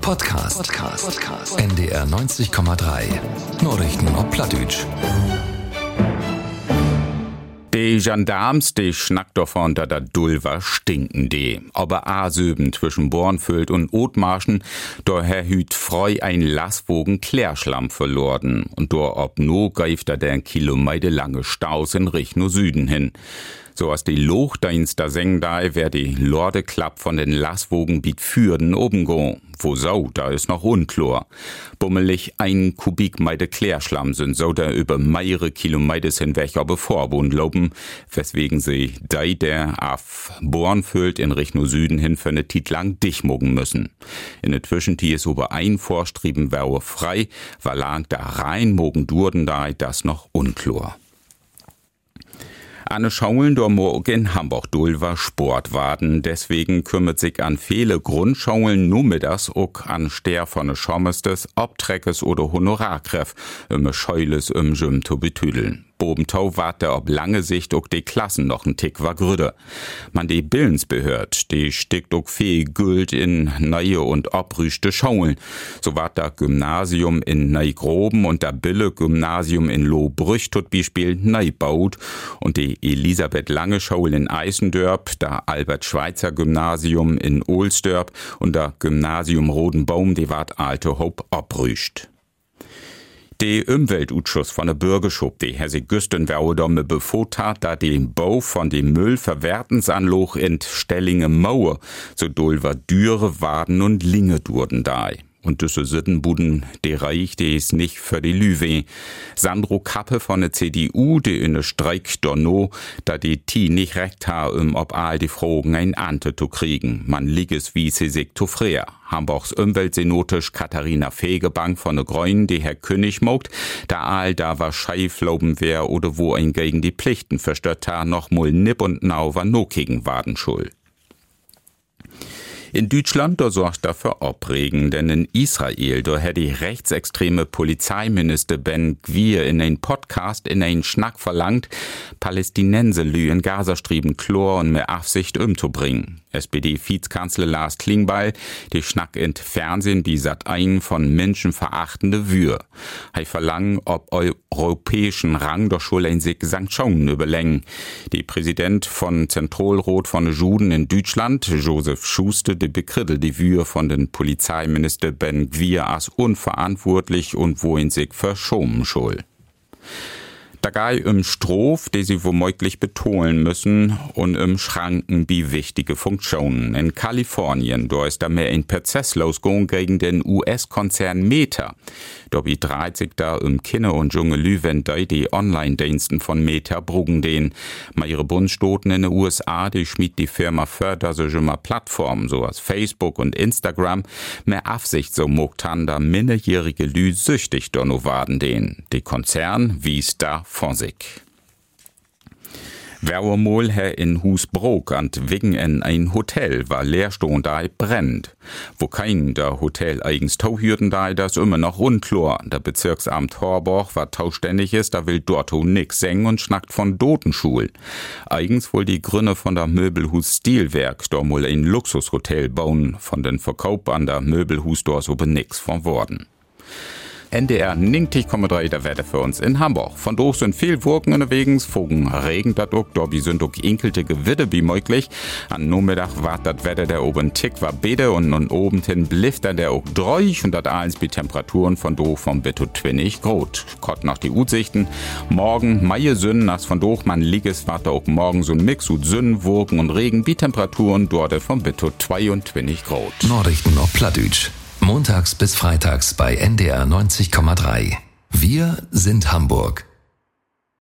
Podcast. NDR 90,3. Nachrichten auf Plattdeutsch. Die Gendarmes, die schnackt davon, da der Dulver stinken die. Aber A-Söben zwischen Bornfüllt und Othmarschen, da Herr Hüt freu ein Lastwogen Klärschlamm verloren. Und da ob no greift da der kilometerlange Staus in Richtung Süden hin. So als die Lochdienster seng da, wer die Lordeklapp von den Lastwogen biet Fürden oben go. Wo sau, da ist noch unklar. Bummelig 1 Kubikmeter Klärschlamm sind so da über mehrere Kilometer hinweg aber Vorbund loben, weswegen sie der auf Bornfüllt in Richtung Süden hin für eine Tit lang dicht mogen müssen. In der Zwischentie ist über ein Vorstrieben wäre frei, weil lang da rein mogen durden da, das noch unklar. Anne Schaulen der morgen in Hamburg-Dulver Sportwaden, deswegen kümmert sich an viele Grundschaulen nur mit das auch an Ster von Schommestes, Obtreckes oder Honorarkräft, Scheules Gym zu betüdeln. Bobentau wart der ob lange Sicht auch die Klassen noch ein Tick war grüde. Man die Billensbehörd, die stickt auch viel Guld in neue und obrüschte Schaulen. So wart da Gymnasium in Neugroben und der Bille Gymnasium in Lohbrüch tot Beispiel Neubaut und die Elisabeth Lange Schule in Eisendörp, da Albert Schweitzer Gymnasium in Ohlsdörp und der Gymnasium Rodenbaum, die wart alte Hope obrüscht. Die Umweltausschuss von der Bürgerschub, die Herr Güstenwaudomme befot hat, da den Bau von dem Müllverwertensanloch in Stellinge Mauer so Dulver Düre, Waden und Linge durden da. Und diese Sittenbuden, die reicht es nicht für die Lüwe. Sandro Kappe von der CDU, die in der Streik donno, da die T nicht recht ha, ob all die Fragen ein Ante zu kriegen. Man liegt es wie sie sich zu früher. Hamburgs Umweltsenatisch Katharina Fegebank von der Grünen, die Herr König mogt, da all da war Scheifloben wär oder wo ein gegen die Pflichten verstört ha, noch mal nipp und nau war no gegen Waden schuld. In Deutschland, da sorgt dafür Abregen, denn in Israel, da hat die rechtsextreme Polizeiminister Ben Gvir in ein Podcast in einen Schnack verlangt, Palästinenserlü in Gazastrieben Chlor und mehr Aufsicht umzubringen. SPD-Vizkanzler Lars Klingbeil, die Schnack in Fernsehen, die Sat.1 von menschenverachtende Wür. Hei verlangen, ob europäischen Rang doch schon ein sich Sanktionen überlängen. Die Präsident von Zentralrat von den Juden in Deutschland, Josef Schuster, die bekrittelt die Wür von den Polizeiminister Ben Gvir als unverantwortlich und wohin sich verschoben soll. Da gei Strof, die sie womöglich betonen müssen, und Schranken wie wichtige Funktionen. In Kalifornien, da ist da mehr ein Prozess losgegangen gegen den US-Konzern Meta. Da wie 30 da Kinder und junge Lüwen die Online-Diensten von Meta brugen den. Ma ihre Bundesstaaten in den USA, die schmied die Firma förder so immer Plattformen, so als Facebook und Instagram, mehr Aufsicht so mogt han da minderjährige Lü süchtig da no waden den. Die Konzern wies da von sich. Wermol her in Husbrook und wegen in ein Hotel war Leerstehend da brennt. Wo kein der Hotel eigens Tauhürden da, das immer noch unklar. Der Bezirksamt Horborg war tauständig ist, da will dort nix singen und schnackt von Dotenschul. Eigens wohl die Gründe von der Möbelhus Stilwerk, da wohl ein Luxushotel bauen, von den Verkauf an der Möbelhus dort so nix von worden. NDR 90,3 der Wetter für uns in Hamburg. Von durch sind viel Wolken unterwegs, Fogen Regen dat ook, dobi sind ook inkelte Gewitter wie möglich. An Nachmittag wart dat Wetter der oben Tick war bede und nun oben hin blifft der ook dreuch und dat alles mit Temperaturen von durch vom Bitto 20 Grad. Kott nach die Utsichten. Morgen Meie Sünden, as von durch man liges wart da ook morgen so ein Mix ut Sünden, Wolken und Regen, wie Temperaturen dort vom Bitto 22 Grad. Nachrichten auf Plattdeutsch. Montags bis freitags bei NDR 90,3. Wir sind Hamburg.